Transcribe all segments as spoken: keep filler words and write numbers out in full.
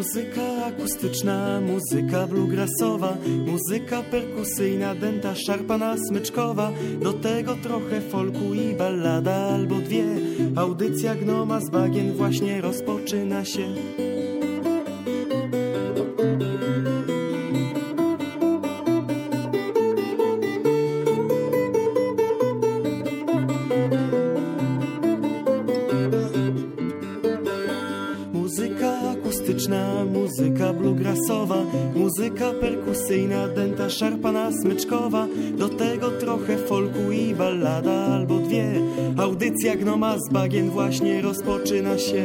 Muzyka akustyczna, muzyka bluegrassowa, muzyka perkusyjna, dęta, szarpana, smyczkowa, do tego trochę folku i ballada albo dwie. Audycja Gnoma z Bagien właśnie rozpoczyna się. Muzyka bluegrassowa, muzyka perkusyjna, dęta, szarpana, smyczkowa, do tego trochę folku i ballada albo dwie. Audycja Gnoma z Bagien właśnie rozpoczyna się.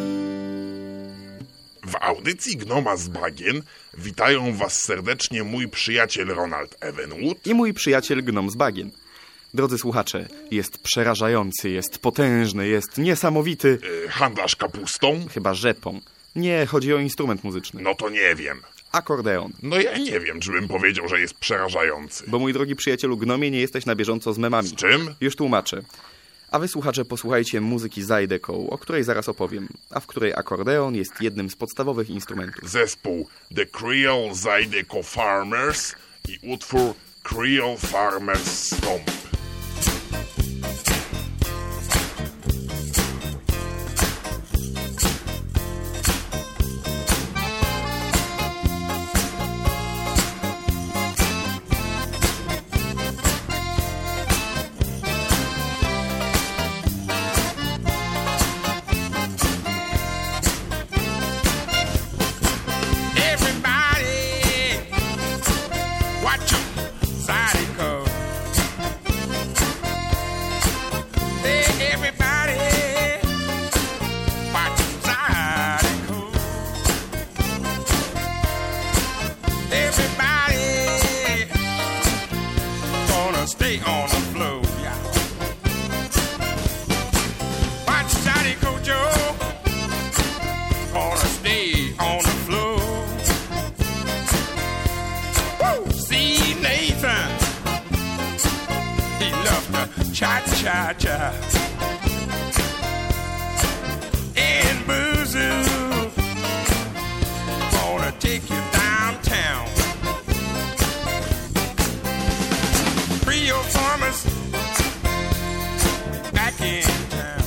W audycji Gnoma z Bagien witają was serdecznie mój przyjaciel Ronald Evenwood i mój przyjaciel Gnom z Bagien. Drodzy słuchacze, jest przerażający, jest potężny, jest niesamowity. Yy, handlarz kapustą? Chyba rzepą. Nie, chodzi o instrument muzyczny. No to nie wiem. Akordeon. No ja nie wiem, czy bym powiedział, że jest przerażający. Bo mój drogi przyjacielu Gnomie, nie jesteś na bieżąco z memami. Z czym? Już tłumaczę. A wy słuchacze posłuchajcie muzyki Zydeco, o której zaraz opowiem, a w której akordeon jest jednym z podstawowych instrumentów. Zespół The Creole Zydeco Farmers i utwór Creole Farmers Stomp. Stay on the floor, yeah. Watch Zydeco Joe, gonna stay on the floor. Woo! See Nathan, he loves to cha-cha-cha. And Boozoo, gonna take you downtown. Creole farmers back in town.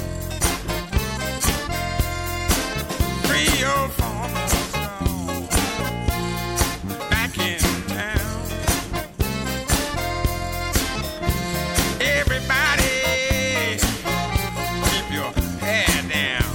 Creole farmers now back in town. Everybody keep your head down.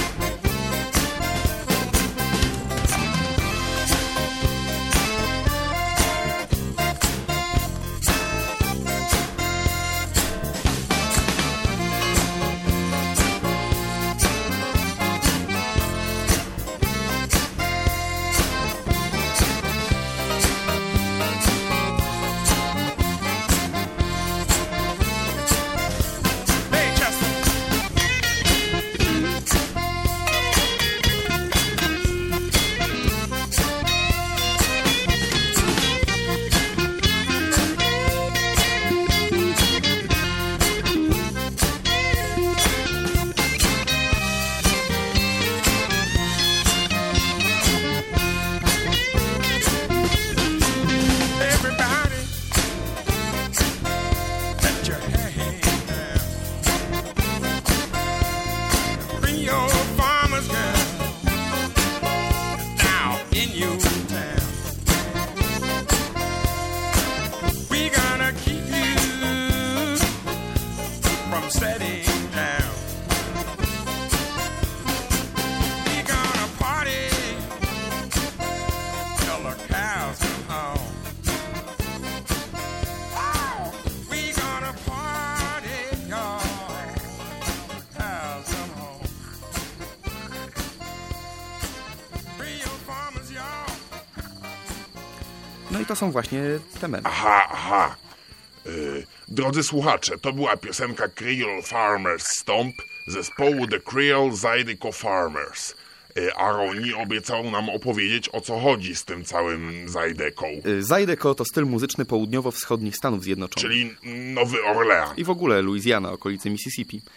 No i to są właśnie te memy. Aha, aha. Yy, drodzy słuchacze, to była piosenka Creole Farmers Stomp zespołu The Creole Zydeco Farmers. Yy, a Roni obiecał nam opowiedzieć, o co chodzi z tym całym Zydeco. Yy, Zydeco to styl muzyczny południowo-wschodnich Stanów Zjednoczonych. Czyli Nowy Orlean. I w ogóle Luizjana, okolicy Mississippi.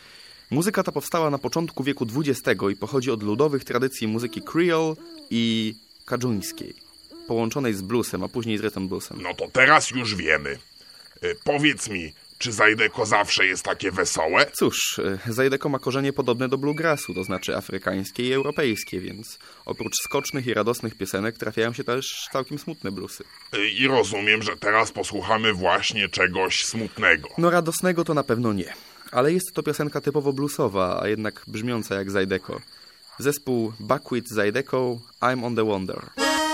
Muzyka ta powstała na początku wieku dwudziestego i pochodzi od ludowych tradycji muzyki creole i kadżuńskiej, połączonej z bluesem, a później z rhythm bluesem. No to teraz już wiemy. Y, powiedz mi, czy Zydeco zawsze jest takie wesołe? Cóż, Zydeco ma korzenie podobne do bluegrassu, to znaczy afrykańskie i europejskie, więc oprócz skocznych i radosnych piosenek trafiają się też całkiem smutne bluesy. Y, I rozumiem, że teraz posłuchamy właśnie czegoś smutnego. No radosnego to na pewno nie, ale jest to piosenka typowo bluesowa, a jednak brzmiąca jak Zydeco. Zespół Buckwheat Zydeco, I'm on the Wonder.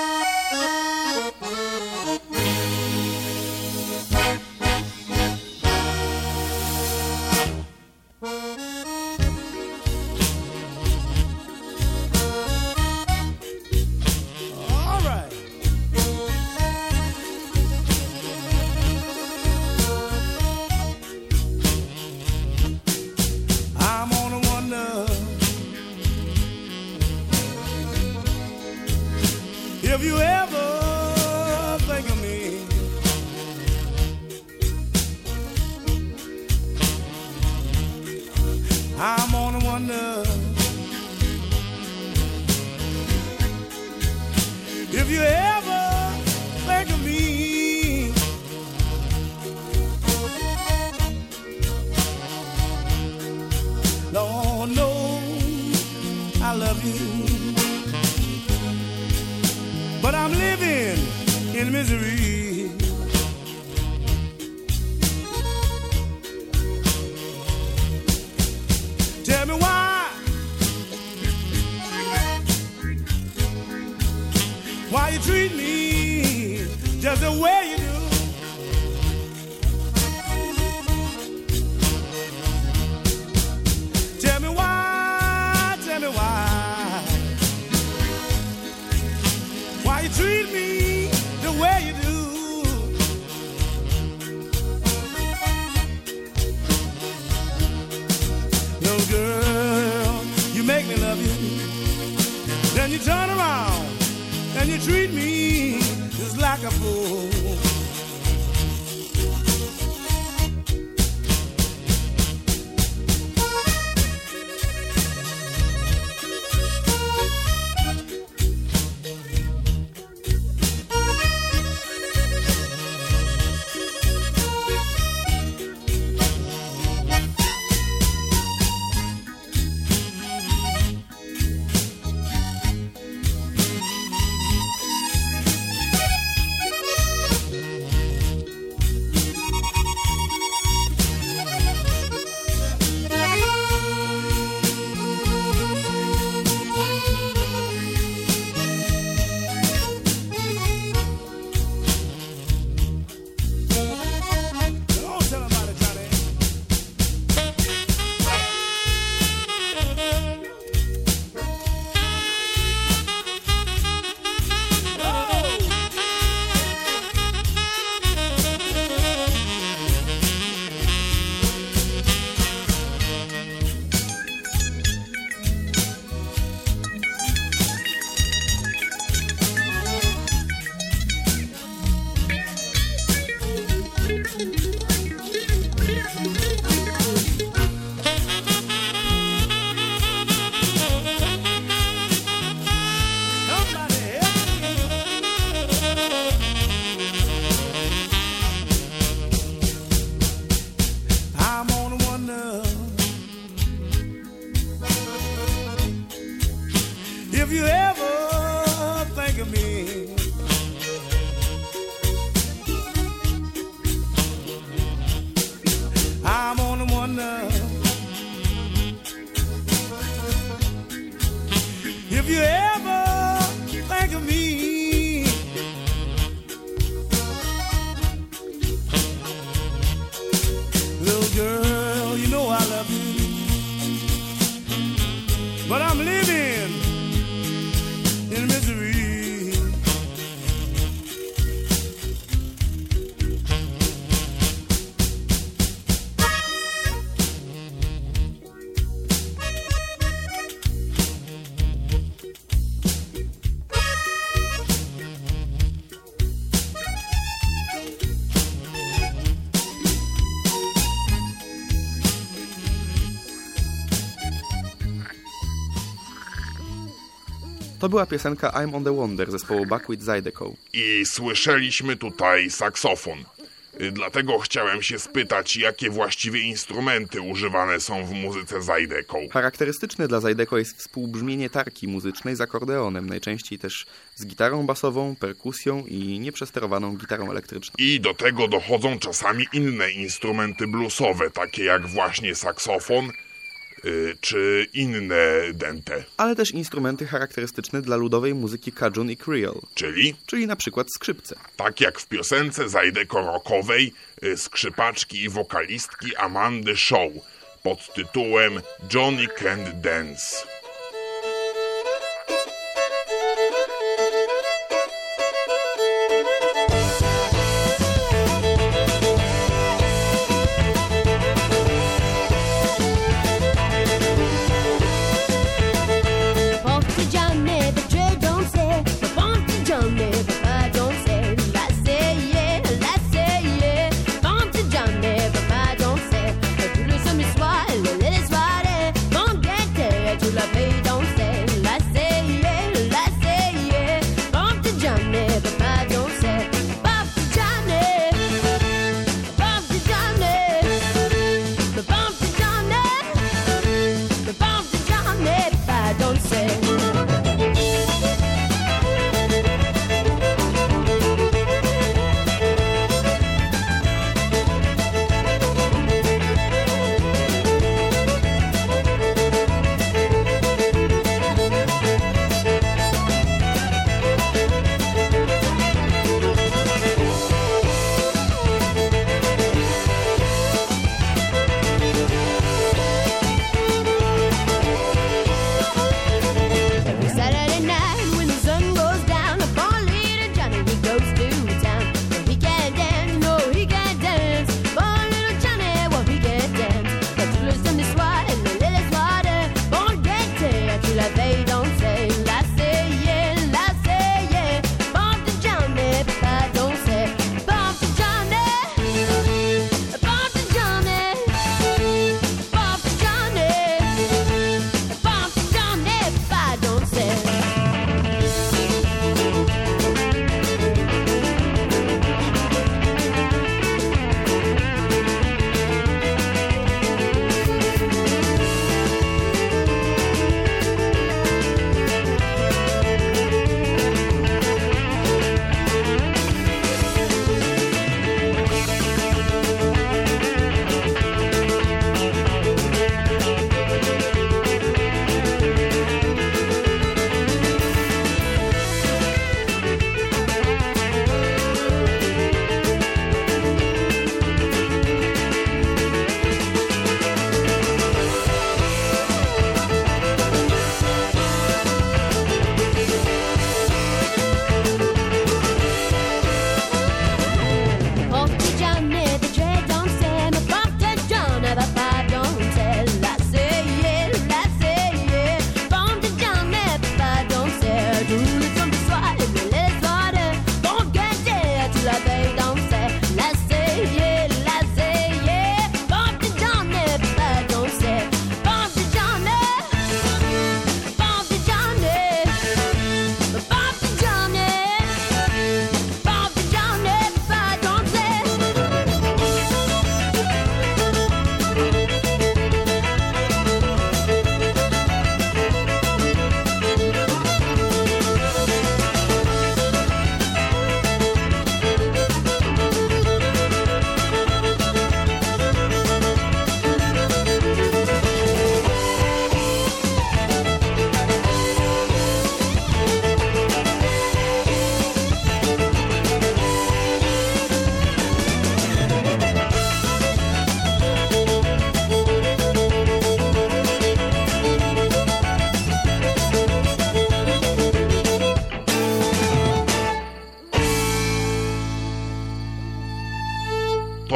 If you ever think of me, I'm gonna wonder. If you ever think of me, Lord knows I love you. But I'm living in misery. Tell me why, why you treat me just the way you do. Tell me why, tell me why, why you treat me the way you do. Little girl, you make me love you. Then you turn around and you treat me just like a fool. If you ever think of me, I'm on the wonder. If you ever think of me, little girl, you know I love you. But I'm living in misery. To była piosenka I'm on the Wonder zespołu Buckwheat Zydeco. I słyszeliśmy tutaj saksofon. Y, Dlatego chciałem się spytać, jakie właściwie instrumenty używane są w muzyce Zydeco. Charakterystyczne dla Zydeco jest współbrzmienie tarki muzycznej z akordeonem, najczęściej też z gitarą basową, perkusją i nieprzesterowaną gitarą elektryczną. I do tego dochodzą czasami inne instrumenty bluesowe, takie jak właśnie saksofon y, czy inne dęte. Ale też instrumenty charakterystyczne dla ludowej muzyki Cajun i Creole, Czyli czyli na przykład skrzypce. tak jak w piosence Zydeco rockowej y, skrzypaczki i wokalistki Amandy Shaw pod tytułem Johnny Can't Dance. Bump to Johnny, the Dre don't say. Bump to Johnny, the I don't say. Let's say yeah, let's say yeah. Bump to Johnny, but I don't say. Tu le sens me soir, le laisse soirée. Bump get there, tu l'as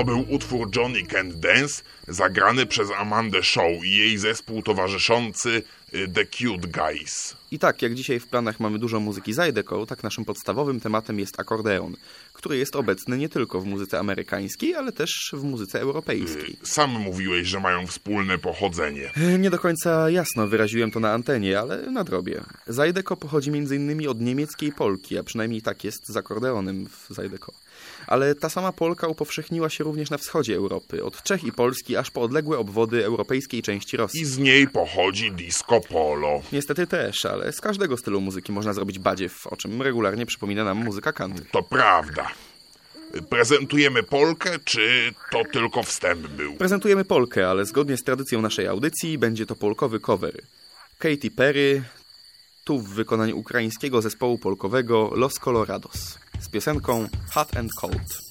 To był utwór Johnny Can't Dance, zagrany przez Amandę Shaw i jej zespół towarzyszący The Cute Guys. I tak, jak dzisiaj w planach mamy dużo muzyki Zydeco, tak naszym podstawowym tematem jest akordeon, który jest obecny nie tylko w muzyce amerykańskiej, ale też w muzyce europejskiej. Sam mówiłeś, że mają wspólne pochodzenie. Nie do końca jasno wyraziłem to na antenie, ale nadrobię. Zydeco pochodzi między innymi od niemieckiej polki, a przynajmniej tak jest z akordeonem w Zydeco. Ale ta sama polka upowszechniła się również na wschodzie Europy, od Czech i Polski aż po odległe obwody europejskiej części Rosji. I z niej pochodzi disco polo. Niestety też, ale z każdego stylu muzyki można zrobić badziew, o czym regularnie przypomina nam muzyka country. To prawda. Prezentujemy polkę, czy to tylko wstęp był? Prezentujemy polkę, ale zgodnie z tradycją naszej audycji będzie to polkowy cover. Katy Perry, tu w wykonaniu ukraińskiego zespołu polkowego Los Colorados, z piosenką Hot and Cold.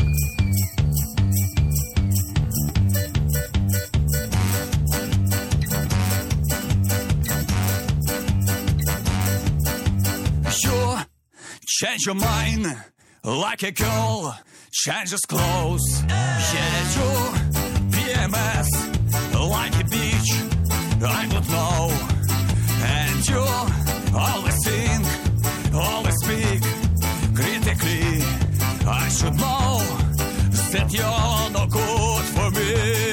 You change your mind like a girl changes clothes. Yeah, you P M S like a beach, I don't know. And you always think, always speak critically. I should know that you're no good for me.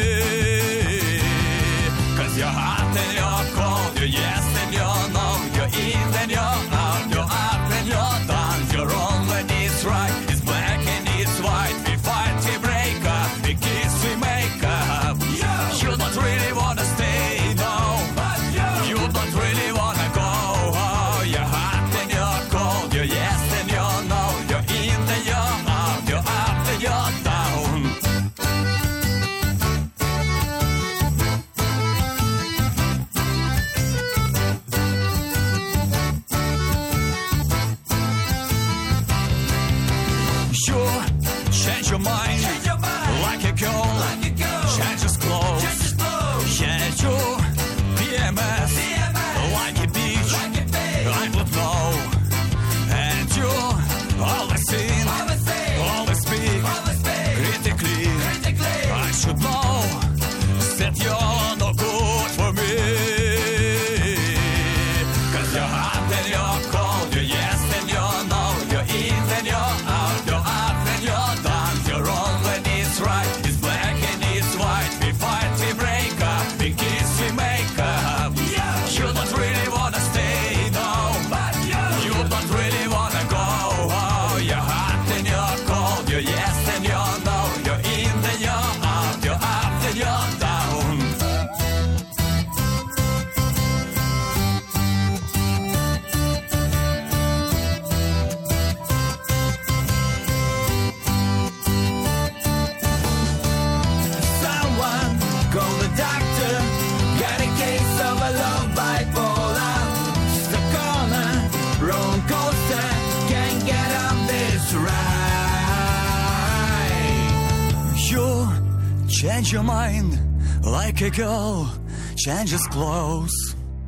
Cause you're hot and you're cold, you're yes and you're no, you're in and you're out, you're up and you're down, you're wrong when it's right, it's black and it's white, we fight, we break up, we kiss, we make up. You don't really wanna stay, no, you don't really wanna go. Oh, you're hot and you're cold, you're yes and you're no, you're in and you're out, you're up and you're down. You change your mind, like a girl, changes clothes. Yeah, you P M S, like a beach, I would know. And you always think, always speak critically. I should know that you're no good for me. Cause you're hot and you're cold, you're yes and you're no, you're in and you're out, you're up and you're down, you're wrong when it's right, it's black and it's white, we fight, we break up, we kiss, we make up. You don't really wanna stay, no, you don't really wanna go. Oh, you're hot and you're cold, you're yes and you're no, you're in and you're out, you're up and you're down. Someone call the doctor. Got a case of a love bipolar. Stuck on a roller coaster. Can't get on this ride. You change your mind like a girl changes clothes.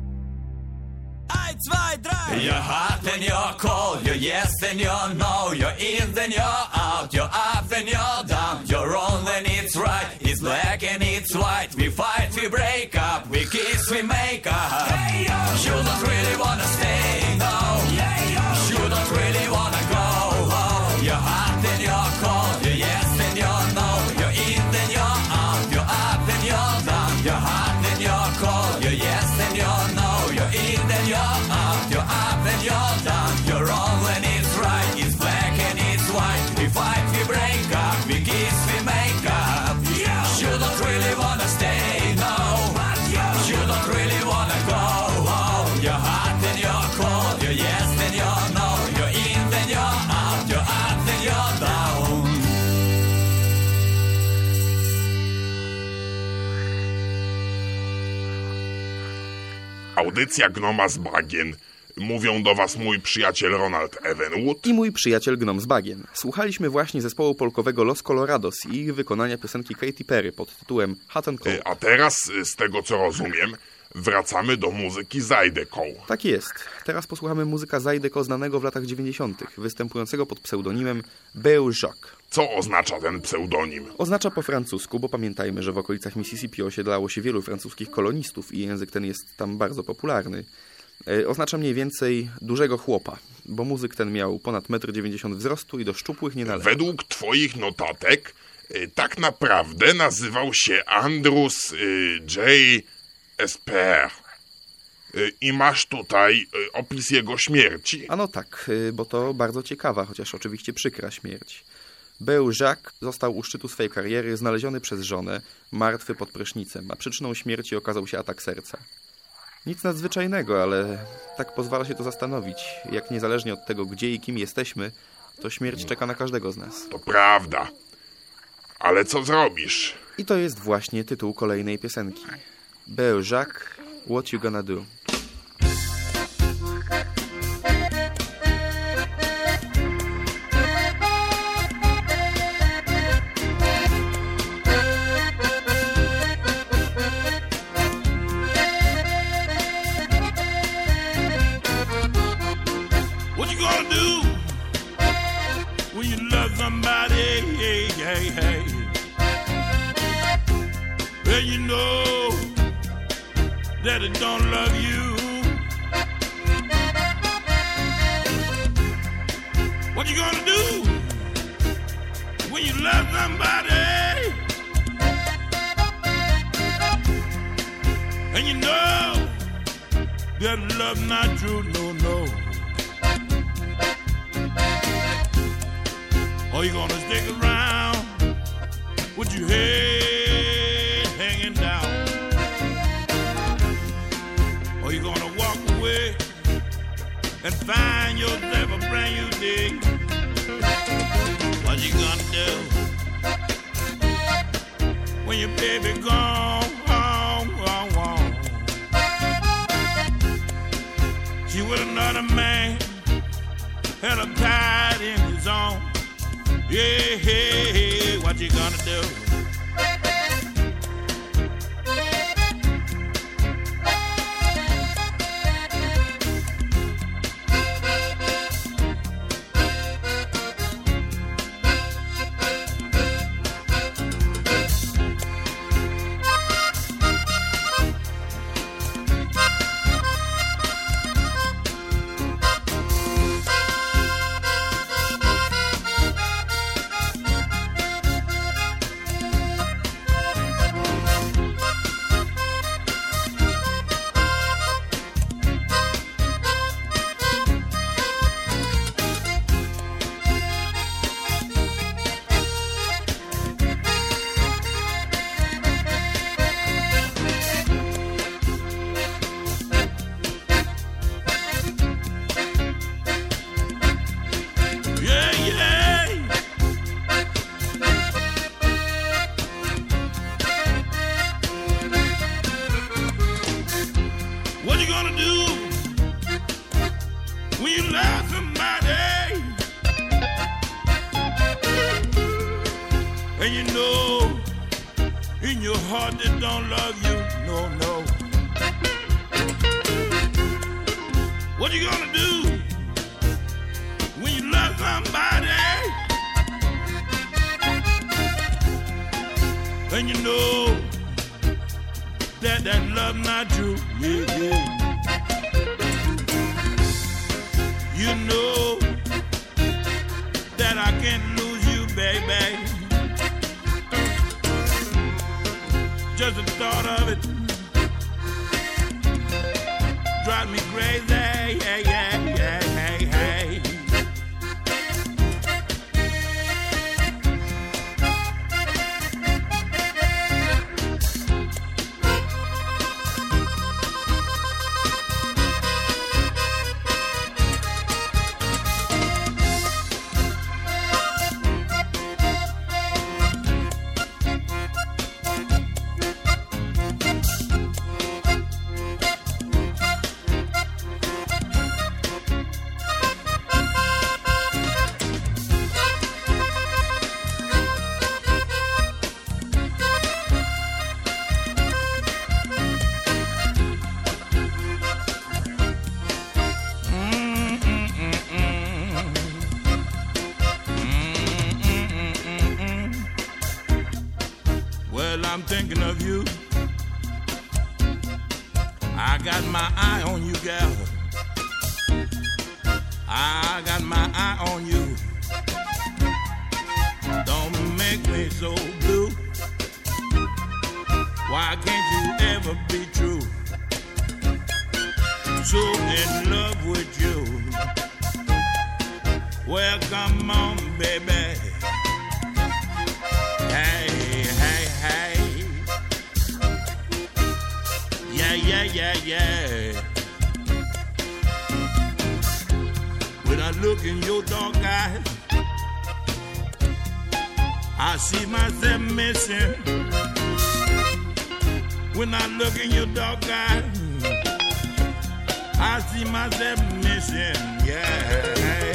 You're hot and you're cold, you're yes and you're no, you're in then you're out, you're up and you're down, you're wrong when it's right, it's black and it's white, we fight, we break up, we kiss, we make up. You don't really wanna stay, no, you don't really wanna go. Oh, you're hot and you're cold, you're yes and you're no, you're in then you're out, you're up and you're down, you're hot and you're cold, you're yes and you're no, you're in then you're out, you're up and you're down, you're wrong when it's right, it's black and it's white, we fight, we break up, we kiss, we make up. You don't really wanna stay, no, you don't really wanna go. Oh, you're hot and you're cold, you're yes and you're no, you're in then you're out, you're up then you're down. Audycja Gnoma z Bagien. Mówią do was mój przyjaciel Ronald Evenwood I mój przyjaciel Gnom z Bagien. Słuchaliśmy właśnie zespołu polkowego Los Colorados i ich wykonania piosenki Katy Perry pod tytułem Hot and Cold. Y, A teraz, y, z tego co rozumiem, wracamy do muzyki Zydeco. Tak jest. Teraz posłuchamy muzyka Zydeco znanego w latach dziewięćdziesiątych, występującego pod pseudonimem Beau Jacques. Co oznacza ten pseudonim? Oznacza po francusku, bo pamiętajmy, że w okolicach Mississippi osiedlało się wielu francuskich kolonistów i język ten jest tam bardzo popularny. E, oznacza mniej więcej dużego chłopa, bo muzyk ten miał ponad metr dziewięćdziesiąt wzrostu i do szczupłych nie należał. Według twoich notatek y, tak naprawdę nazywał się Andrus y, J. Esper. Y, I masz tutaj y, opis jego śmierci. Ano tak, y, bo to bardzo ciekawa, chociaż oczywiście przykra śmierć. Beau Jacques został u szczytu swej kariery znaleziony przez żonę, martwy pod prysznicem, a przyczyną śmierci okazał się atak serca. Nic nadzwyczajnego, ale tak pozwala się to zastanowić, jak niezależnie od tego, gdzie i kim jesteśmy, to śmierć czeka na każdego z nas. To prawda. Ale co zrobisz? I to jest właśnie tytuł kolejnej piosenki. Beau Jacques, What You Gonna Do? What you gonna do when you love somebody? Hey, hey, hey. Well, you know that it don't love you. What you gonna do when you love somebody? And you know that love not true, no, no. Or you gonna stick around with your head hanging down? Or you gonna walk away and find yourself a brand new day? What you gonna do when your baby gone, gone, gone, gone? She with another man, had her tied in his arms. Yeah, hey, hey, what you gonna do? And you know in your heart they don't love you, no, no. What you gonna do when you love somebody and you know that that love not true, yeah, yeah. You know that I can't lose you, baby. Just the thought of it drives me crazy, yeah, yeah, yeah, hey, hey. thinking of you. I got my eye on you, gal. I got my eye on you. Don't make me so blue. Why can't you ever be true? So in love with you. Well, come on, baby. Hey, hey, hey. Yeah, yeah, yeah, yeah. When I look in your dark eyes, I see myself missing. When I look in your dark eyes, I see myself missing. Yeah.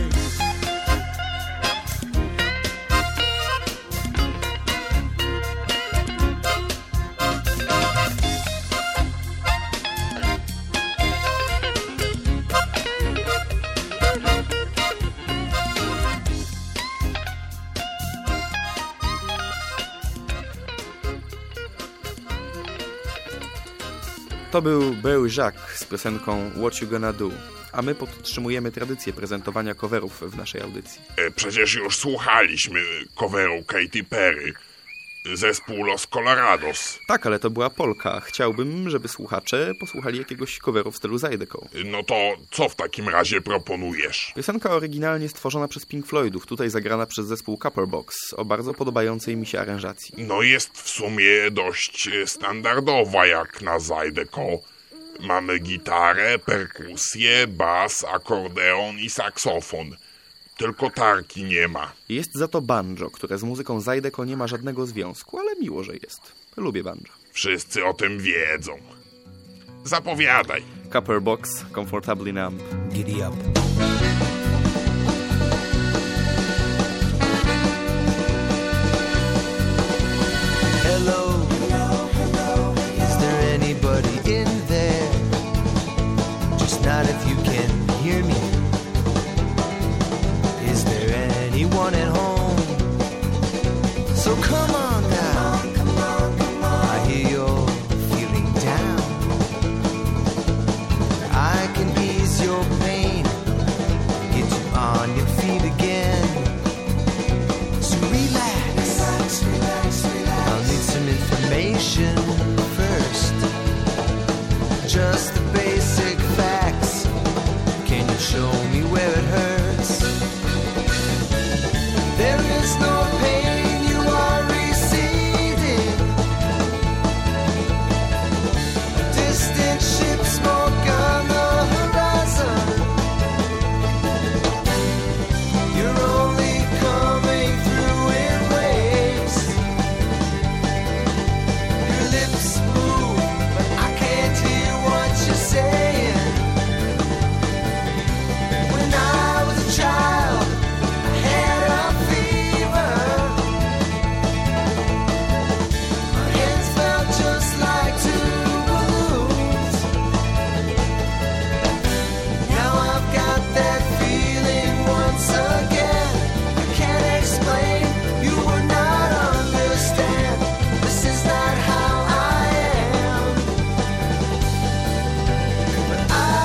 To był Beau Jacques z piosenką What You Gonna Do, a my podtrzymujemy tradycję prezentowania coverów w naszej audycji. E, przecież już słuchaliśmy coveru Katy Perry, zespół Los Colorados. Tak, ale to była polka. Chciałbym, żeby słuchacze posłuchali jakiegoś coveru w stylu Zydeco. No to co w takim razie proponujesz? Piosenka oryginalnie stworzona przez Pink Floydów, tutaj zagrana przez zespół Copperbox, o bardzo podobającej mi się aranżacji. No jest w sumie dość standardowa jak na Zydeco. Mamy gitarę, perkusję, bas, akordeon i saksofon. Tylko tarki nie ma. Jest za to banjo, które z muzyką Zydeco nie ma żadnego związku, ale miło, że jest. Lubię banjo. Wszyscy o tym wiedzą. Zapowiadaj. Copperbox, Comfortably Numb. Giddy up. Hello, is there anybody in there? Just not if you can hear me. Is there anyone at home? So come on now. I hear you're feeling down. I can ease your pain, get you on your feet again. So relax, I'll need some information first. Just the basic facts. Can you show me where it hurts? There is no pain you are receiving. Distant ship smoke on the horizon. You're only coming through in waves. Your lips move, but I can't hear what you're saying. When I was a child, I had a fever. My hands felt just like two balloons. Now I've got that feeling once again. I can't explain, you will not understand. This is not how I am. But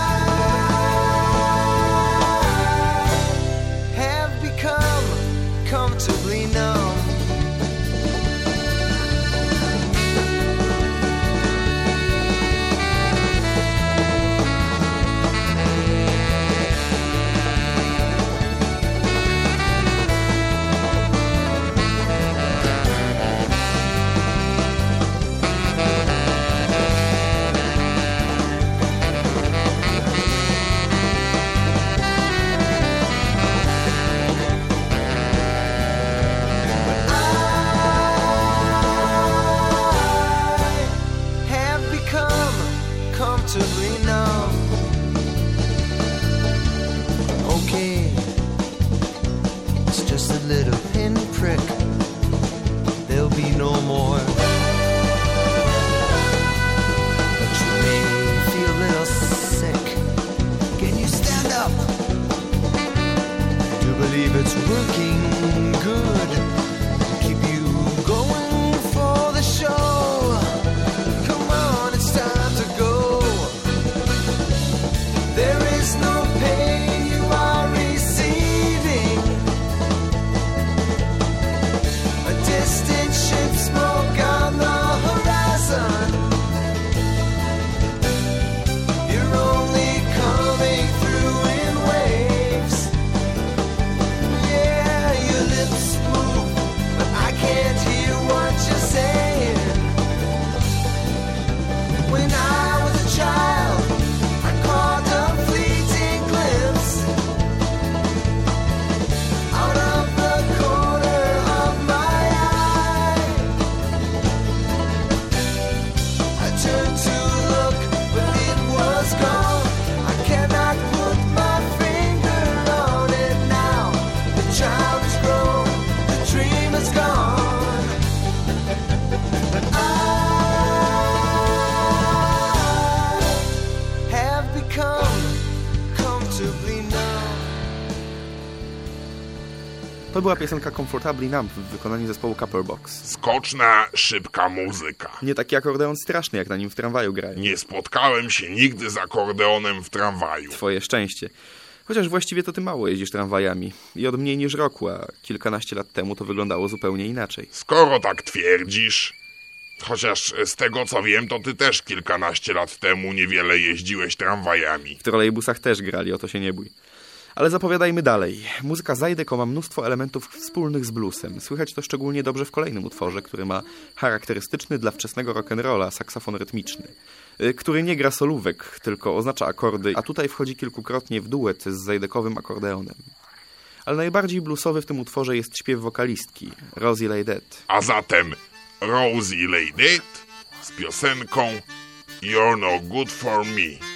I have become comfortably numb. I have become comfortably numb. Okay, it's just a little pinprick. There'll be no more. But you may feel a little sick. Can you stand up? I do believe it's working good. Keep you going for the show. To była piosenka Comfortably Numb w wykonaniu zespołu Copperbox. Skoczna, szybka muzyka. Nie taki akordeon straszny, jak na nim w tramwaju grają. Nie spotkałem się nigdy z akordeonem w tramwaju. Twoje szczęście. Chociaż właściwie to ty mało jeździsz tramwajami. I od mniej niż roku, a kilkanaście lat temu to wyglądało zupełnie inaczej. Skoro tak twierdzisz... Chociaż z tego co wiem, to ty też kilkanaście lat temu niewiele jeździłeś tramwajami. W trolejbusach też grali, o to się nie bój. Ale zapowiadajmy dalej. Muzyka Zydeco ma mnóstwo elementów wspólnych z bluesem. Słychać to szczególnie dobrze w kolejnym utworze, który ma charakterystyczny dla wczesnego rock'n'rolla saksofon rytmiczny, który nie gra solówek, tylko oznacza akordy, a tutaj wchodzi kilkukrotnie w duet z Zydekowym akordeonem. Ale najbardziej bluesowy w tym utworze jest śpiew wokalistki, Rosie Lay Dead. A zatem Rosie Lay Dead z piosenką You're No Good For Me.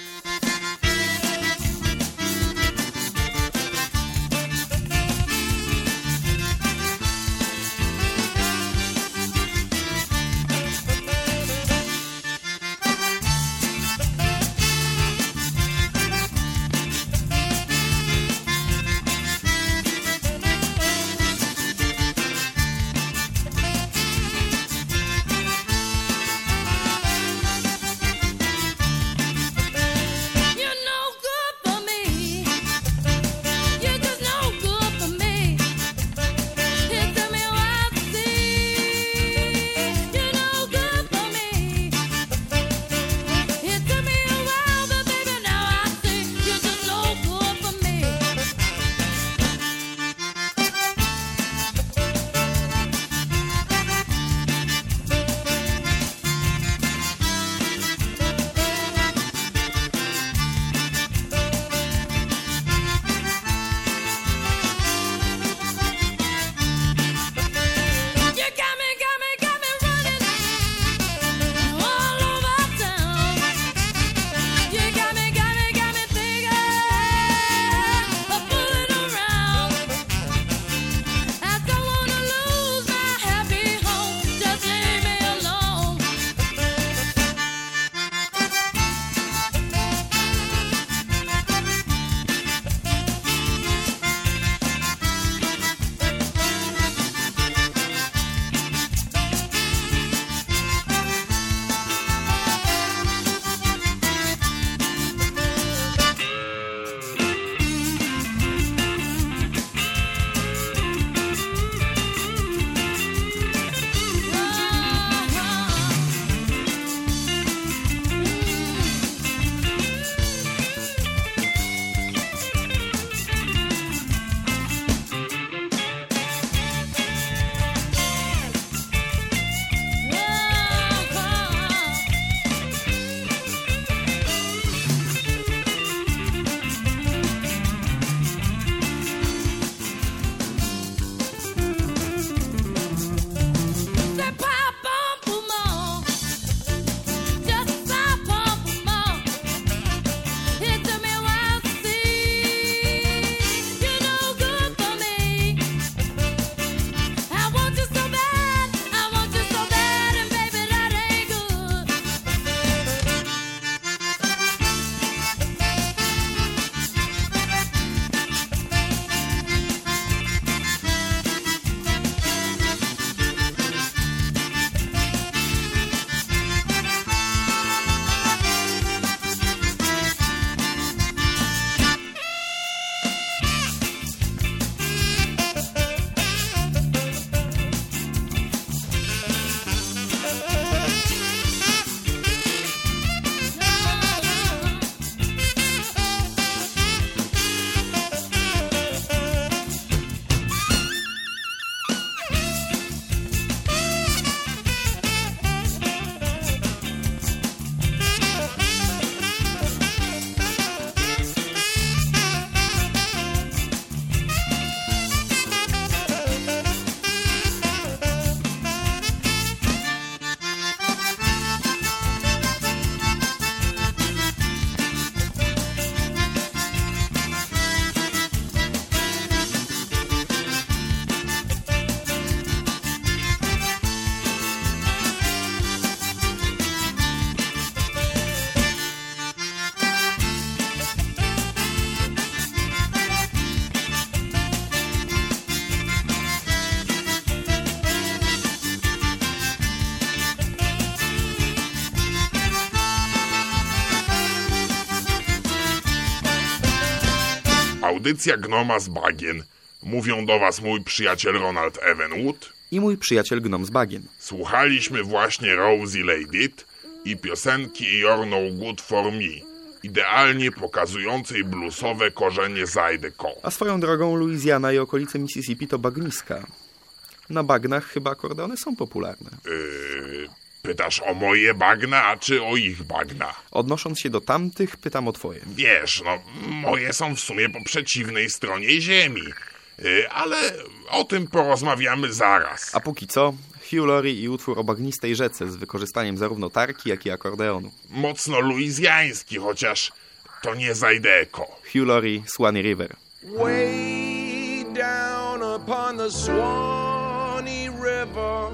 Audycja Gnoma z Bagien. Mówią do was mój przyjaciel Ronald Evenwood i mój przyjaciel Gnom z Bagien. Słuchaliśmy właśnie Rosie Laid It i piosenki You're No Good For Me, idealnie pokazującej bluesowe korzenie Zydeco. A swoją drogą Louisiana i okolice Mississippi to bagniska. Na bagnach chyba akordeony są popularne. Yy, pytasz o moje bagna, czy o ich bagna? Odnosząc się do tamtych, pytam o twoje. Wiesz, no, moje są w sumie po przeciwnej stronie ziemi. Yy, ale o tym porozmawiamy zaraz. A póki co, Hugh Laurie i utwór o bagnistej rzece z wykorzystaniem zarówno tarki, jak i akordeonu. Mocno luizjański, chociaż to nie Zydeco. Hugh Laurie, Swanee River. Way down upon the Swanee River,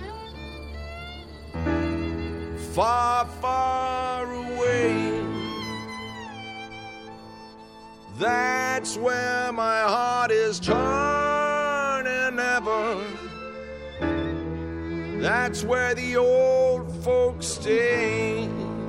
far, far away. That's where my heart is turning ever. That's where the old folks stay.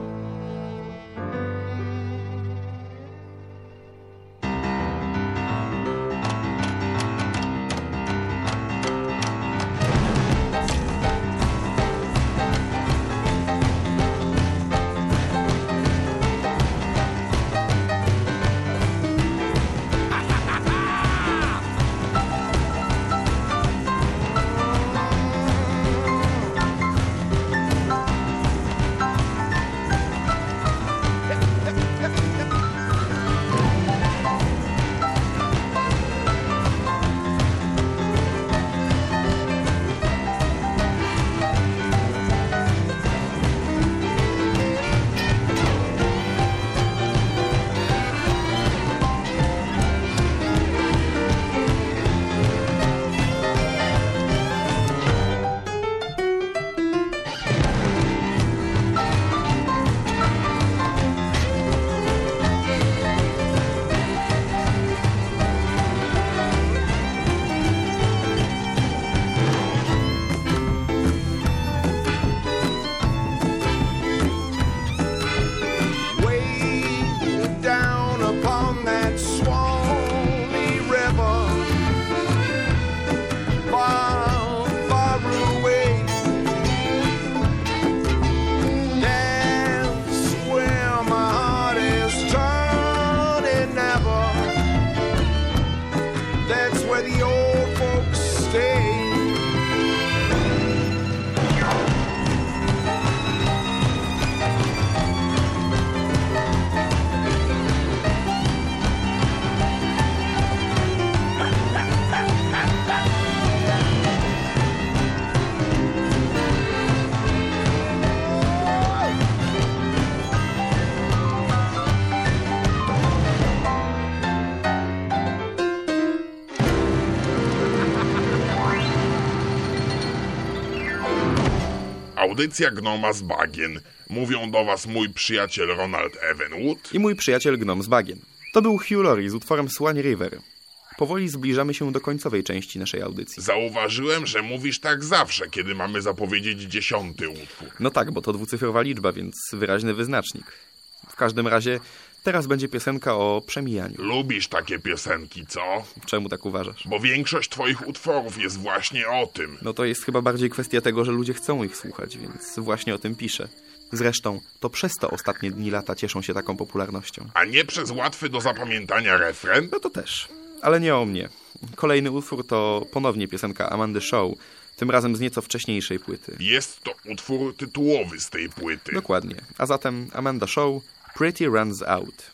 Audycja Gnoma z Bagien. Mówią do was mój przyjaciel Ronald Evenwood i mój przyjaciel Gnom z Bagien. To był Hugh Laurie z utworem Swanee River. Powoli zbliżamy się do końcowej części naszej audycji. Zauważyłem, że mówisz tak zawsze, kiedy mamy zapowiedzieć dziesiąty utwór. No tak, bo to dwucyfrowa liczba, więc wyraźny wyznacznik. W każdym razie teraz będzie piosenka o przemijaniu. Lubisz takie piosenki, co? Czemu tak uważasz? Bo większość twoich utworów jest właśnie o tym. No to jest chyba bardziej kwestia tego, że ludzie chcą ich słuchać, więc właśnie o tym piszę. Zresztą to przez to ostatnie dni lata cieszą się taką popularnością. A nie przez łatwy do zapamiętania refren? No to też. Ale nie o mnie. Kolejny utwór to ponownie piosenka Amandy Shaw, tym razem z nieco wcześniejszej płyty. Jest to utwór tytułowy z tej płyty. Dokładnie. A zatem Amanda Shaw, Pretty Runs Out.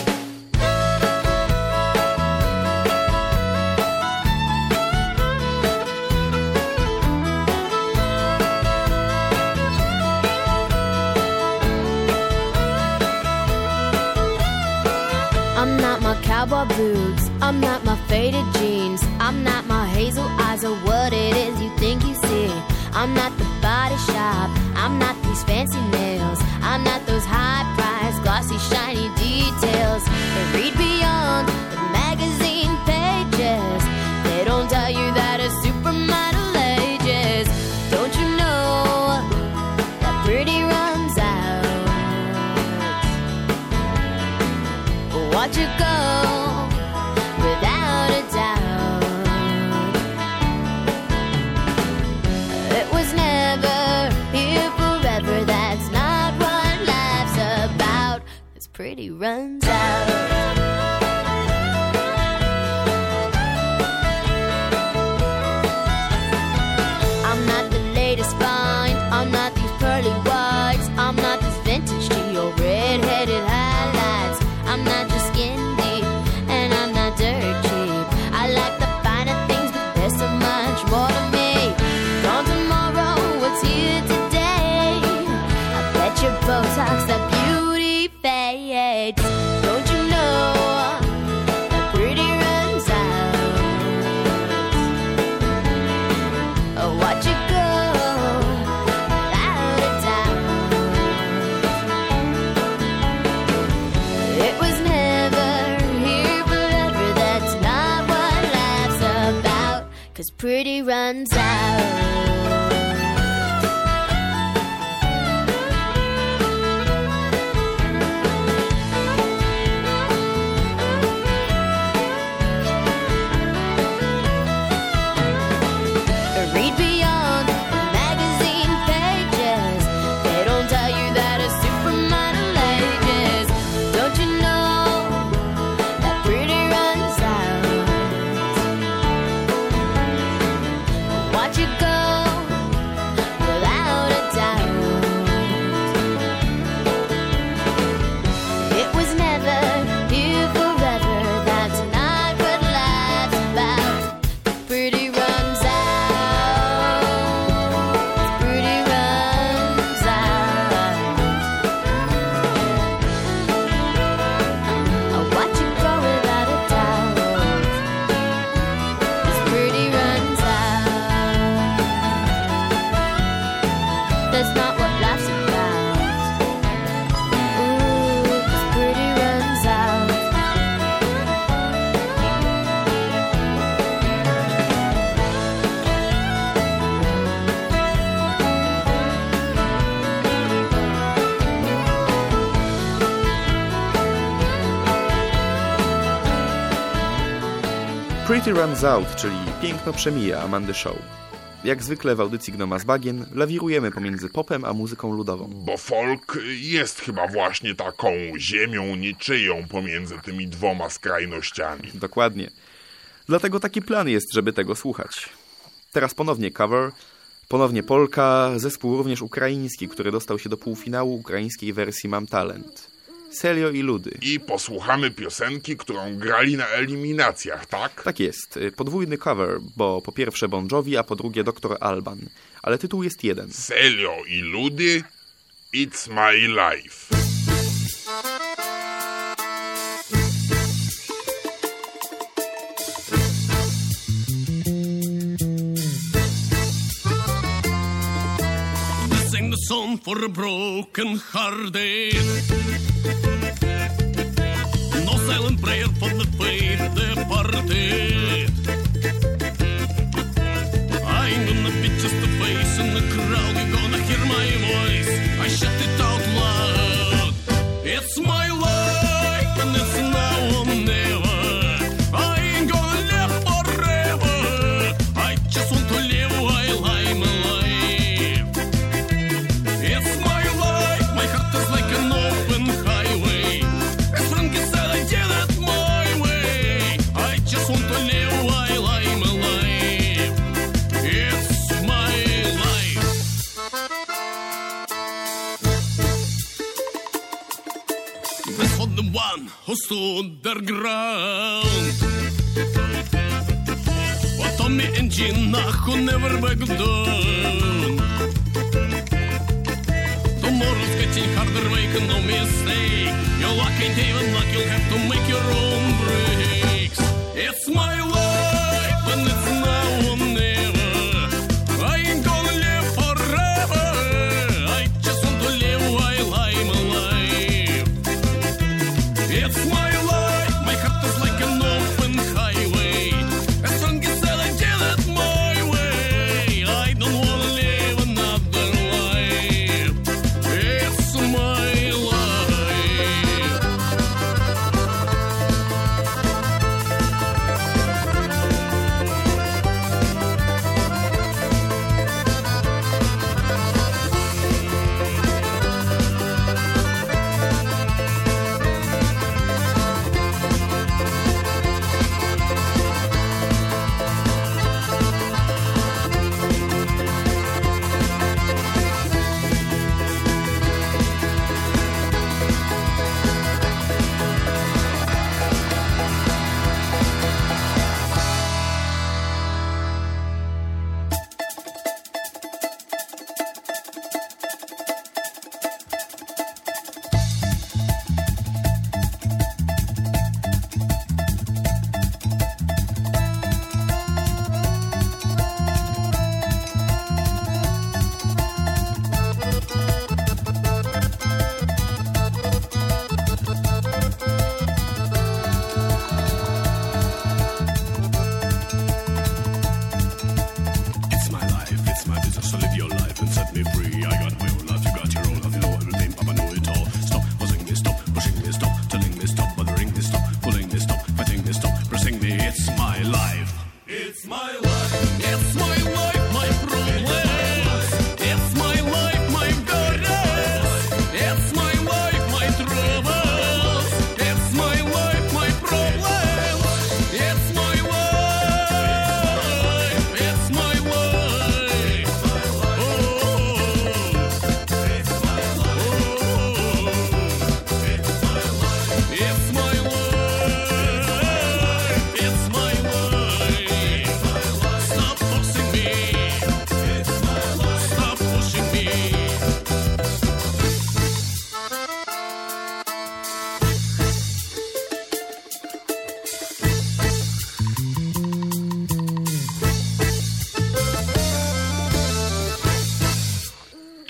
I'm not my cowboy boots, I'm not my faded jeans, I'm not my hazel eyes or what it is you think you see. I'm not the body shop, I'm not these fancy nails, I'm not those high-priced, glossy, shiny details that read beyond the magazine pages. They don't tell you that a supermodel ages. Don't you know that pretty runs out? Watch it go. pretty runs out. I'm not the latest find, I'm not these pearly whites, I'm not this vintage Geo red-headed highlights, I'm not just skin deep, and I'm not dirt cheap. I like the finer things, but there's so much more to me. Gone tomorrow, what's here today? I bet your Botox, that beauty fades. Don't you know that pretty runs out? Oh, watch it go without a doubt. It was never here forever, that's not what life's about. 'Cause pretty runs out. Read beyond the magazine pages. They don't tell you that a supermodel ages. Don't you know that pretty runs out? Watch it go without a doubt. It was never here forever, that's not what life's about. Pretty runs out. Pretty runs out. I'll watch it go without a doubt. 'Cause pretty runs out. That's not what life's about. Ooh, 'cause pretty runs out. Pretty Runs Out, czyli Piękno przemija Amandy Shaw. Jak zwykle w audycji Gnoma z Bagien lawirujemy pomiędzy popem a muzyką ludową. Bo folk jest chyba właśnie taką ziemią niczyją pomiędzy tymi dwoma skrajnościami. Dokładnie. Dlatego taki plan jest, żeby tego słuchać. Teraz ponownie cover, ponownie polka, zespół również ukraiński, który dostał się do półfinału ukraińskiej wersji Mam Talent. Selio i Ludy. I posłuchamy piosenki, którą grali na eliminacjach, tak? Tak jest, podwójny cover, bo po pierwsze Bon Jovi, a po drugie doktor Alban. Ale tytuł jest jeden. Selio i Ludy, It's My Life. This ain't the song for a broken hearted. No silent prayer for the faith departed. I ain't gonna be just a face in the crowd. You're gonna hear my voice. I shut it out loud. It's my life and it's now or never. I ain't gonna live forever. I just want to live while I'm alive. It's my life. My heart is like an open highway. As Frankie said, I did it my way. I just want to live while I'm alive. It's my life. This for the one who stood their ground. For Tommy and Gina who never back down. Tomorrow's getting harder, make no mistake. Your luck ain't even luck, you'll have to make your own breaks. It's my life and it's now or never. I ain't gonna live forever. I just want to live while I'm alive. It's my life, my heart is like an open highway. As strong as I did it my way. I don't wanna live another life. It's my life.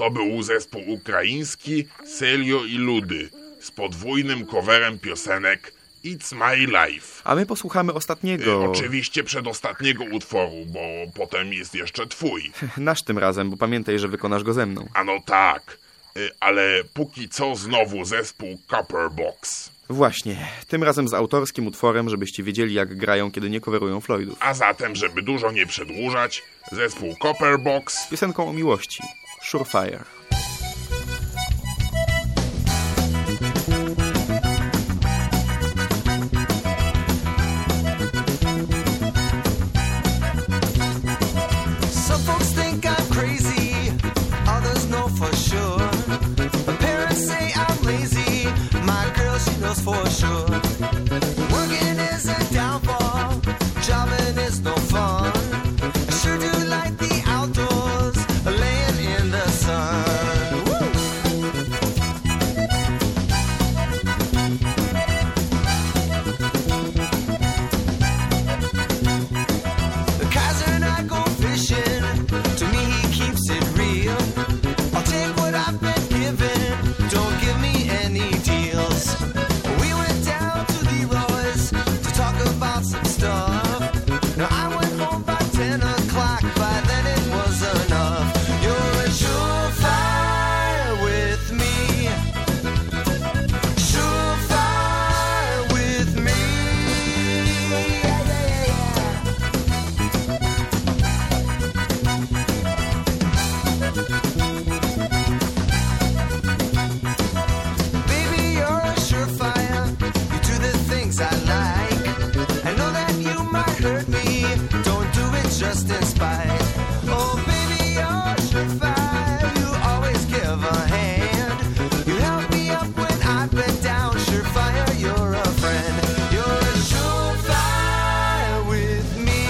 To był zespół ukraiński Selio i Ludy z podwójnym coverem piosenek It's My Life. A my posłuchamy ostatniego... E, oczywiście przedostatniego utworu, bo potem jest jeszcze twój. Nasz tym razem, bo pamiętaj, że wykonasz go ze mną. Ano tak, e, ale póki co znowu zespół Copperbox. Właśnie, tym razem z autorskim utworem, żebyście wiedzieli, jak grają, kiedy nie coverują Floydów. A zatem, żeby dużo nie przedłużać, zespół Copperbox Z piosenką o miłości, Surefire. Some folks think I'm crazy, others know for sure. My parents say I'm lazy, my girl, she knows for sure. Working is a downfall, jobbing is no fun. I sure do like the outdoors, laying in the sun. Woo! The Kaiser and I go fishing, to me he keeps it real. I'll take what I've been given, don't give me any deals. We went down to the Roy's to talk about some stuff. Now I went home by ten o'clock, by then it was enough. You're a surefire with me, surefire with me. Yeah, yeah, yeah, yeah. Baby, you're a surefire. You do the things I like. I know that you might hurt me. Don't do it just in spite. Oh, baby, you're a surefire. You always give a hand. You help me up when I've been down. Surefire, you're a friend. You're a surefire with me.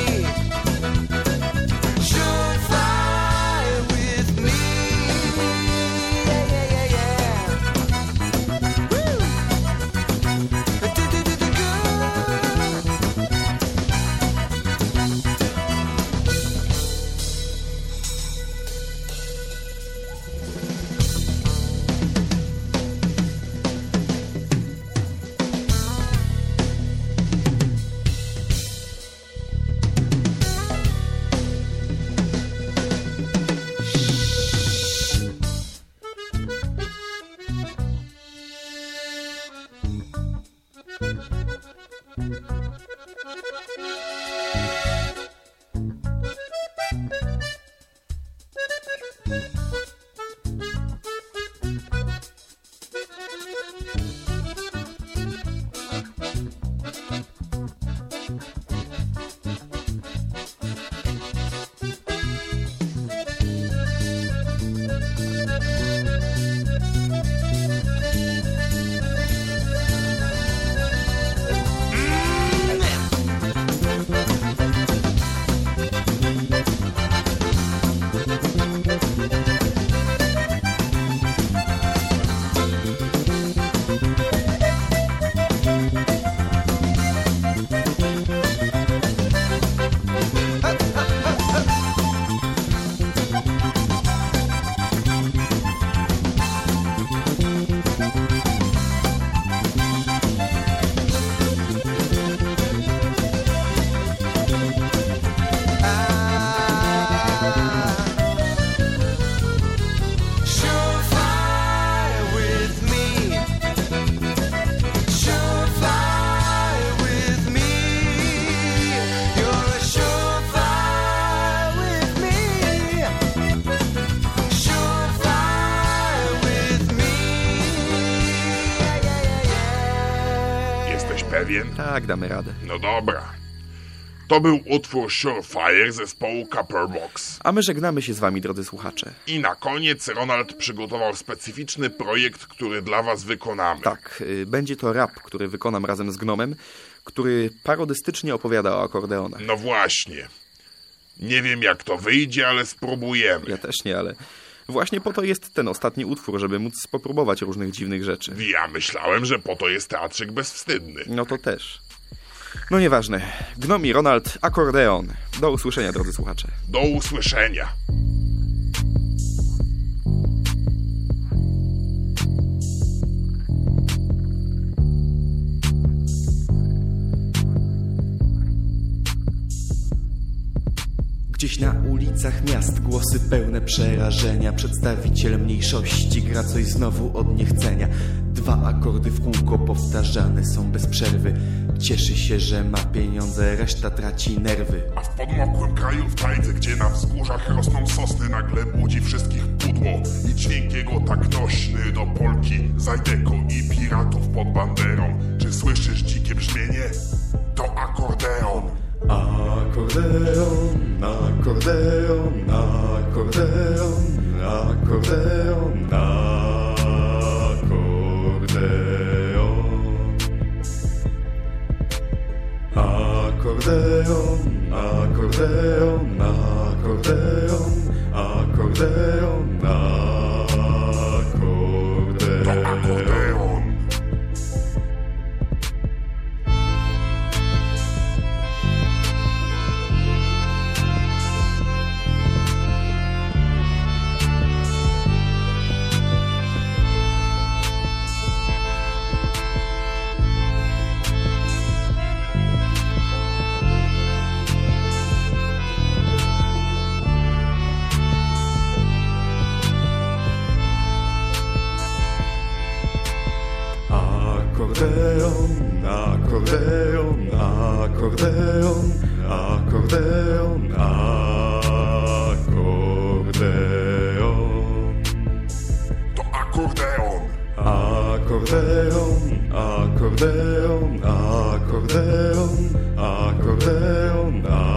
Surefire with me. Yeah, yeah, yeah, yeah. Woo! Do-do-do-do-good. Surefire with me. Surefire with me. You're a surefire with me. Surefire with me. Yeah, yeah, yeah, yeah. Jesteś pewien? Tak, damy radę. No dobra. To był utwór Surefire zespołu Copperbox. A my żegnamy się z wami, drodzy słuchacze. I na koniec Ronald przygotował specyficzny projekt, który dla was wykonamy. Tak, y, będzie to rap, który wykonam razem z Gnomem, który parodystycznie opowiada o akordeonach. No właśnie. Nie wiem jak to wyjdzie, ale spróbujemy. Ja też nie, ale właśnie po to jest ten ostatni utwór, żeby móc popróbować różnych dziwnych rzeczy. Ja myślałem, że po to jest teatrzyk bezwstydny. No to też. No nieważne. Gnom i Ronald, akordeon. Do usłyszenia, drodzy słuchacze. Do usłyszenia. Gdzieś na ulicach miast głosy pełne przerażenia. Przedstawiciel mniejszości gra coś znowu od niechcenia. Dwa akordy w kółko powtarzane są bez przerwy. Cieszy się, że ma pieniądze, reszta traci nerwy. A w podmokłym kraju w tajdze, gdzie na wzgórzach rosną sosny, nagle budzi wszystkich pudło i dźwięk jego tak nośny do Polki, Zajdeko i piratów pod banderą. Czy słyszysz dzikie brzmienie? To akordeon. Akordeon, akordeon, akordeon, akordeon, akordeon. Akordeon, akordeon, akordeon, akordeon, akordeon. To akordeon. Akordeon, akordeon, akordeon, akordeon, akordeon. To akordeon. Akordeon, akordeon, akordeon, akordeon,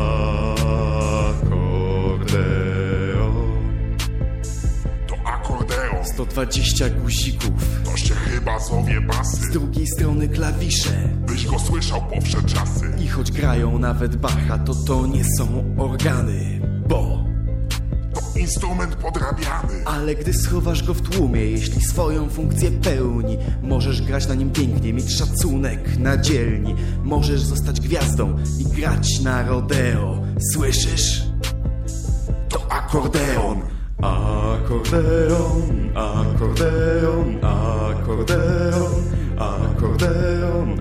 akordeon. To akordeon. sto dwadzieścia guzików, To się chyba zowie basy. z drugiej strony klawisze. Byś go słyszał po wsze czasy. I choć grają nawet Bacha, to to nie są organy, bo... To instrument podrabiany. Ale gdy schowasz go w tłumie, jeśli swoją funkcję pełni, możesz grać na nim pięknie, mieć szacunek na dzielni. Możesz zostać gwiazdą i grać na rodeo. Słyszysz? To akordeon. Akordeon, akordeon, akordeon, akordeon,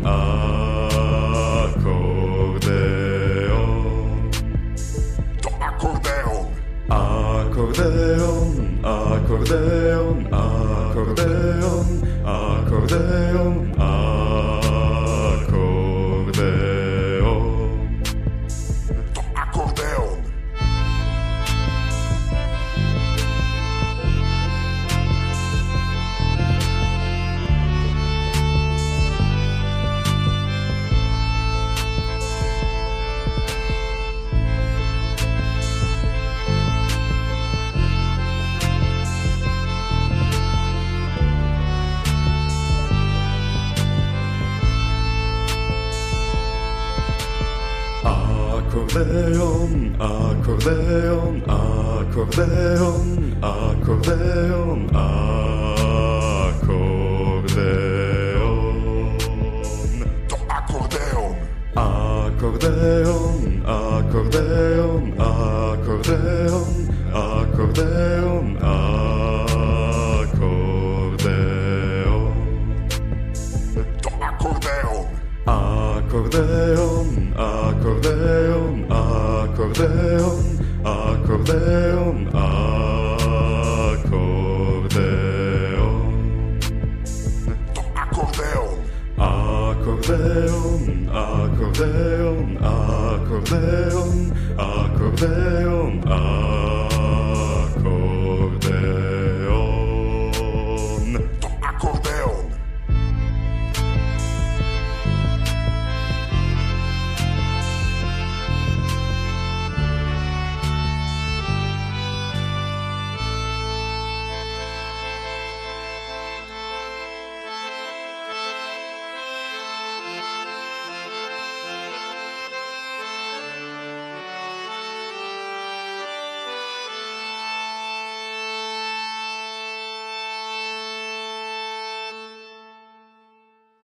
akordeon. To akordeon. Akordeon, akordeon, akordeon, akordeon, akordeon. To akordeon. Akordeon, akordeon, akordeon, akordeon, akordeon. To akordeon. Akordeon, akordeon, akordeon, akordeon, akordeon. To akordeon. Akordeon, akordeon, akordeon, akordeon, akordeon. To akordeon. Akordeon, akordeon, akordeon, akordeon, akordeon.